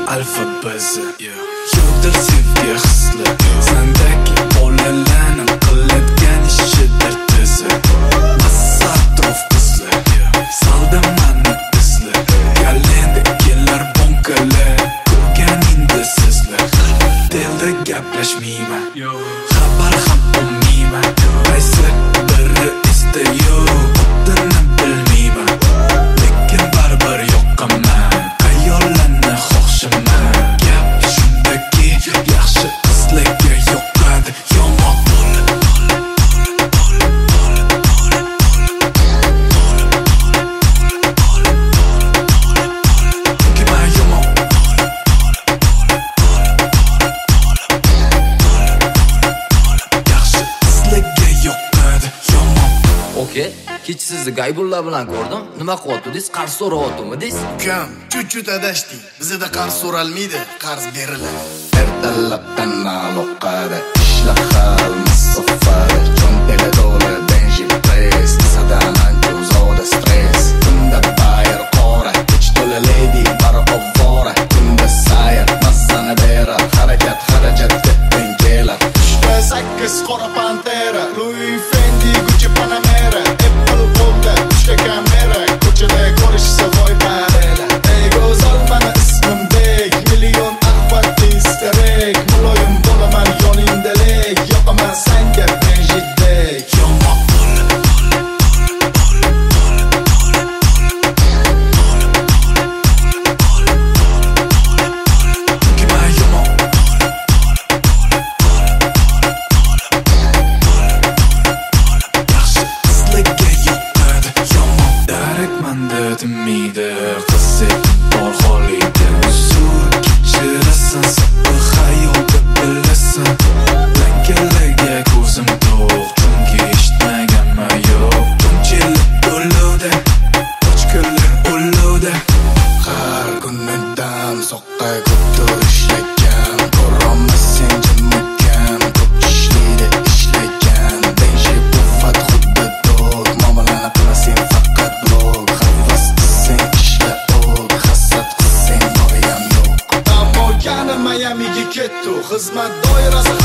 alfa bizi. Yo'qdir sevgi hisli, sendagi bolalarni qiladigan ishidir tizi. Massa atrof qizli, salda mani izli. Galenda kelar bonkalar, ko'rganingda sizlar. Telda gaplashmayman, xabar ham olmayman. Qaysi biri istayo, otini bilmayman. Lekin baribir yoqaman, ayollarni xohishaman. Gap shundaki, yaxshi qizlarga yoqadi yomon bola. Okey, kecha sizni Gaybullar bilan ko'rdim. Nima qilyaptidingiz? Qarz so'rayaptimi-dingiz? Ukam, chut-chut adashdik. Bizda qarz so'ralmaydi, qarz beriladi. Ertalabdan aloqada, ishlar hal musaffada. Cho'ntagida to'la Benji Press, sadan ancha uzoqda stress. Tunda bayir qora, kech to'la lady bar ovvora. Tunda sayr, massani bera, harakat xarajatga teng kelar. 8 qora pantera, Louis Fendi, Gucci Panamera, Apple Gold'da 3 kamera, ko'chada ko'rishsa voy barela. Ey go'zal mana ismimdek, million ahvat istarek, muloyim bo'laman yoningdalik, yoqaman senga Benjidek. Yomon bola. Manda qizib bor holida uzr kechirasan, sabr hayotda bilasan. Lankalarga ko'zim to'q, chunki eshitmaganman yo'q. Tunchilik o'lovda, ochko'lar o'lovda. Har kuni dam soqqa ko'pdir ishlagan, ko'rolmas sen jimmakam, ko'p ishlaydi ishlagan. Benji buffat xuddi dog, muomalani qilasan faqat blog. Miamiga ketdi, xizmat doirasi